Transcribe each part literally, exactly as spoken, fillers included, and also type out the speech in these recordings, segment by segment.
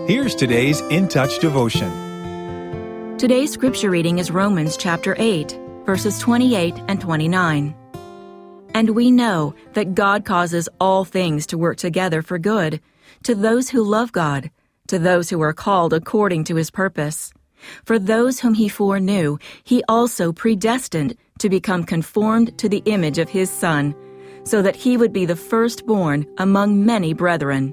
Here's today's In Touch devotion. Today's scripture reading is Romans chapter eight, verses twenty-eight and twenty-nine. And we know that God causes all things to work together for good, to those who love God, to those who are called according to His purpose. For those whom He foreknew, He also predestined to become conformed to the image of His Son, so that He would be the firstborn among many brethren.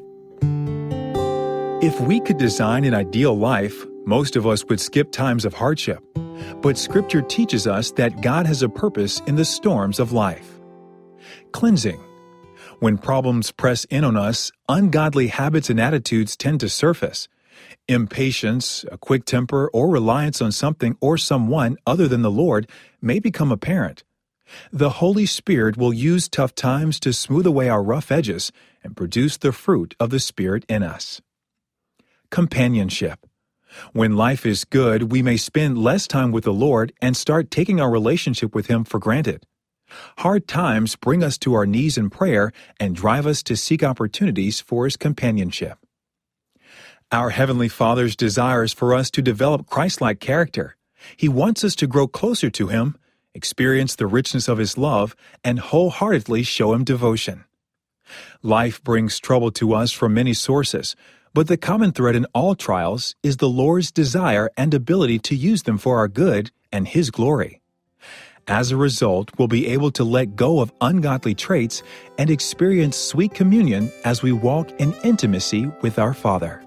If we could design an ideal life, most of us would skip times of hardship. But Scripture teaches us that God has a purpose in the storms of life. Cleansing. When problems press in on us, ungodly habits and attitudes tend to surface. Impatience, a quick temper, or reliance on something or someone other than the Lord may become apparent. The Holy Spirit will use tough times to smooth away our rough edges and produce the fruit of the Spirit in us. Companionship. When life is good, we may spend less time with the Lord and start taking our relationship with Him for granted. Hard times bring us to our knees in prayer and drive us to seek opportunities for His companionship. Our Heavenly Father's desire is for us to develop Christ-like character. He wants us to grow closer to Him, experience the richness of His love, and wholeheartedly show Him devotion. Life brings trouble to us from many sources, but the common thread in all trials is the Lord's desire and ability to use them for our good and His glory. As a result, we'll be able to let go of ungodly traits and experience sweet communion as we walk in intimacy with our Father.